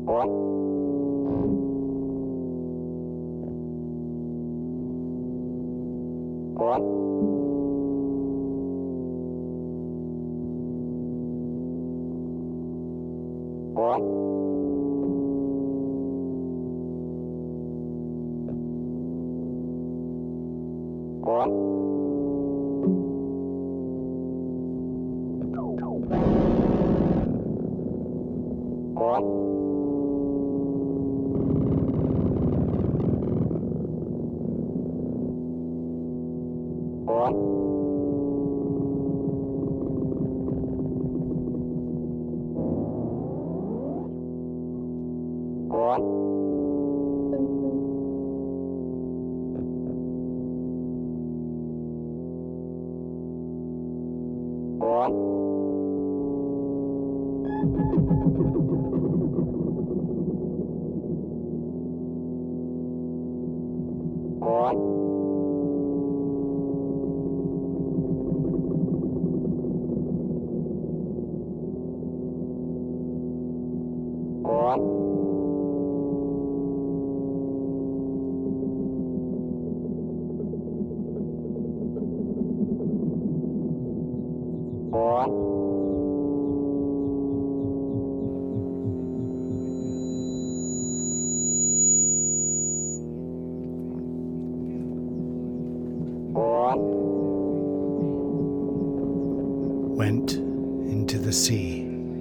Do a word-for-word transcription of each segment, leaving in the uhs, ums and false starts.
Went into the sea,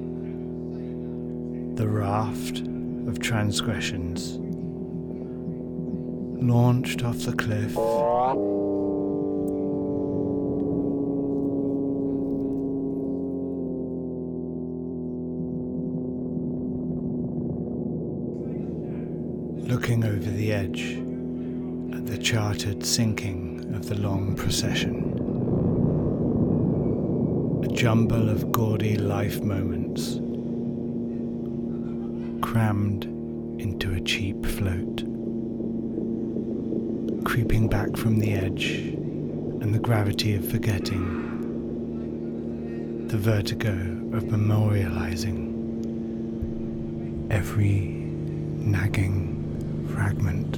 the raft of transgressions, launched off the cliff, looking over the edge at the chartered sinking of the long procession. A jumble of gaudy life moments, crammed into a cheap float, creeping back from the edge and the gravity of forgetting, the vertigo of memorializing every nagging fragment.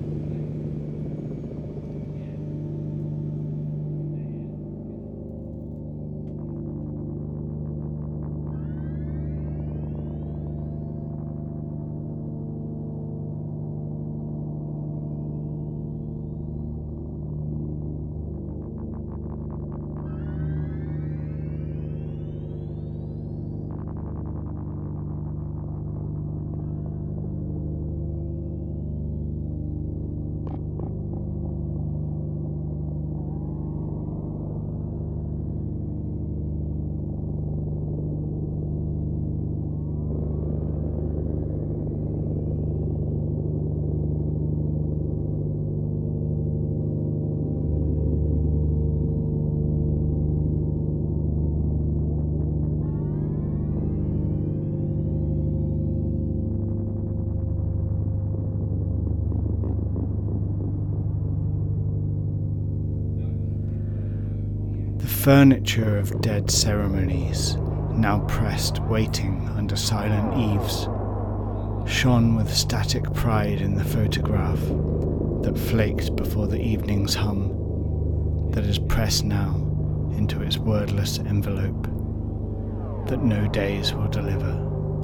Furniture of dead ceremonies, now pressed waiting under silent eaves, shone with static pride in the photograph that flaked before the evening's hum, that is pressed now into its wordless envelope, that no days will deliver.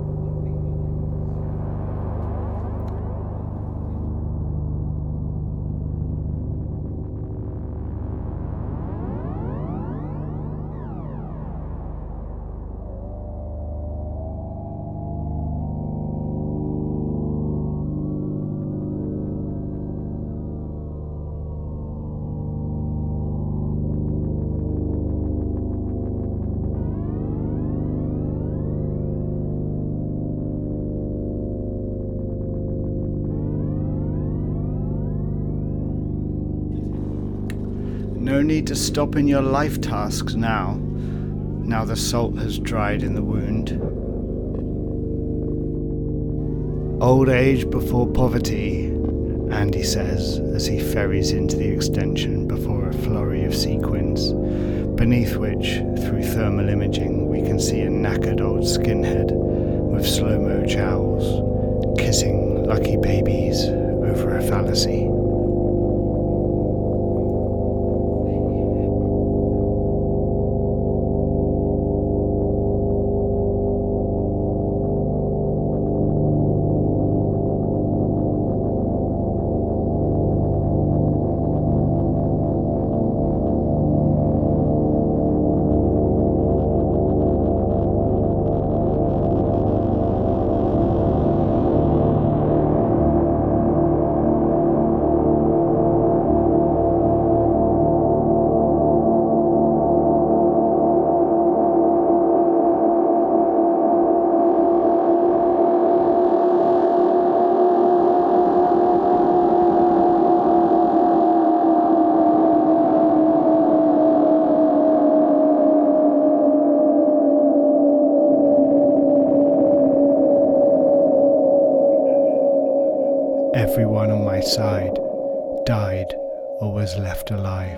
No need to stop in your life tasks now, now the salt has dried in the wound. Old age before poverty, Andy says as he ferries into the extension before a flurry of sequins, beneath which, through thermal imaging, we can see a knackered old skinhead with slow-mo jowls, kissing lucky babies over a fallacy. Everyone on my side died or was left alive.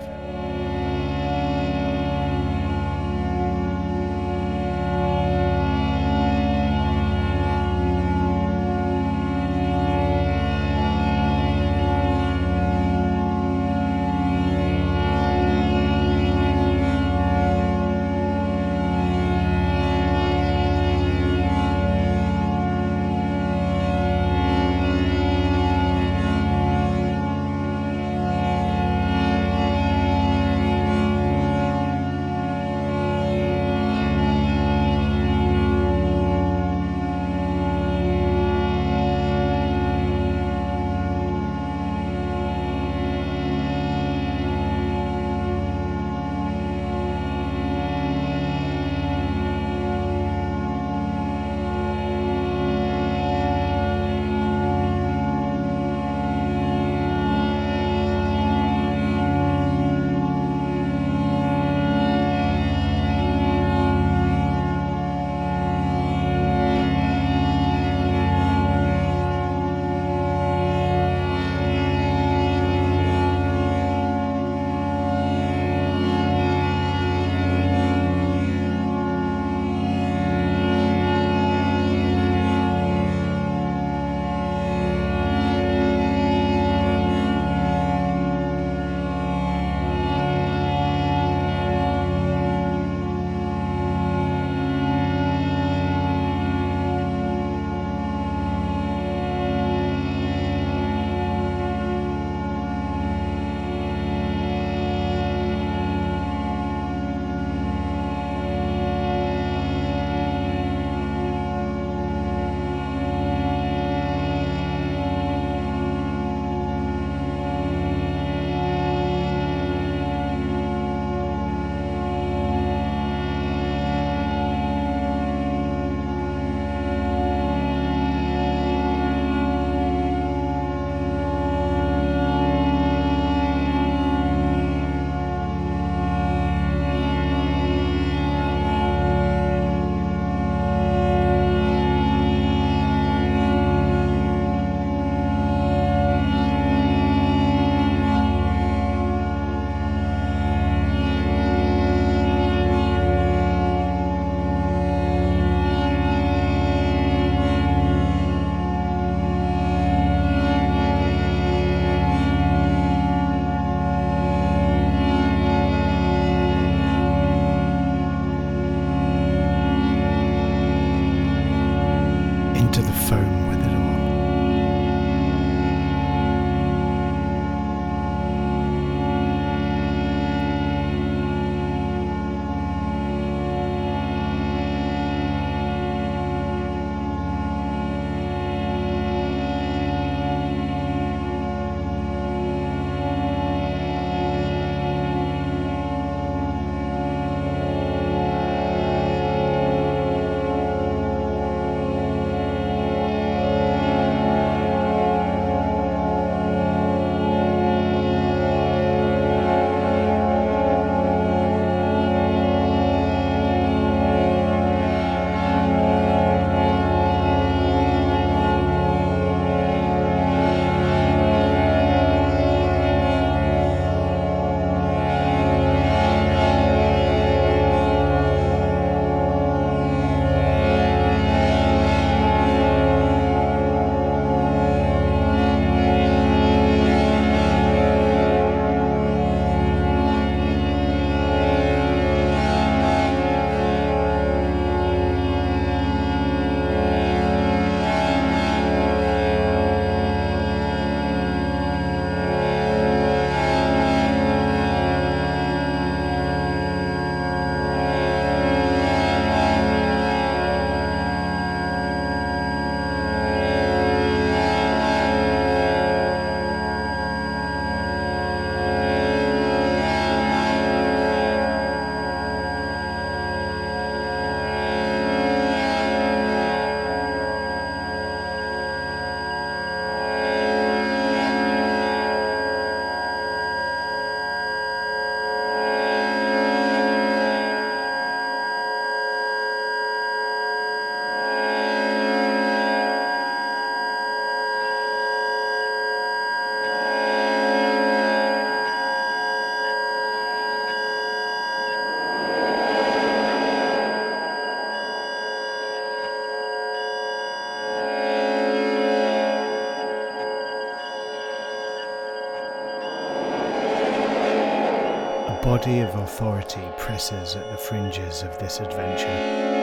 body of authority presses at the fringes of this adventure.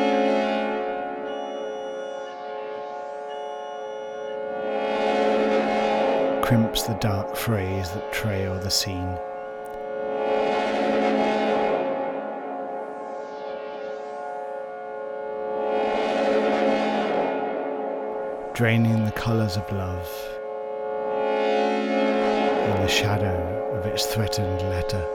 Crimps the dark frays that trail the scene. Draining the colours of love in the shadow of its threatened letter.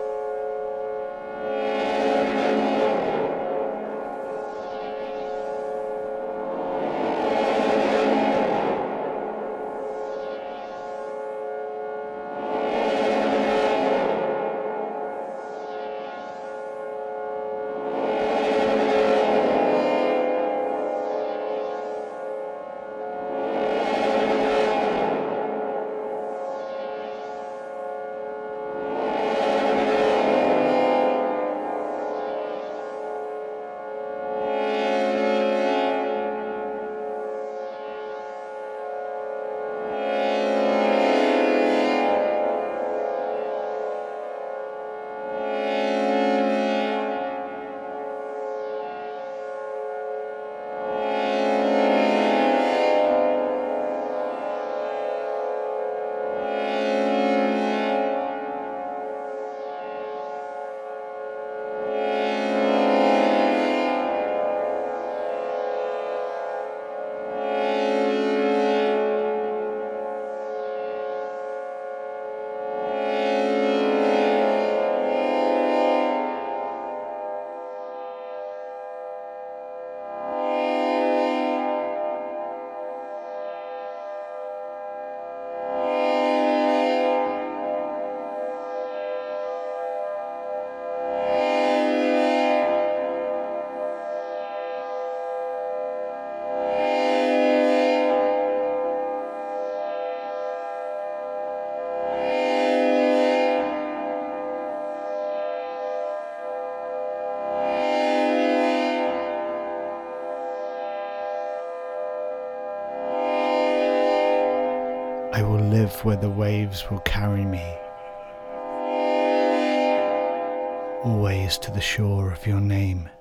I will live where the waves will carry me, always to the shore of your name.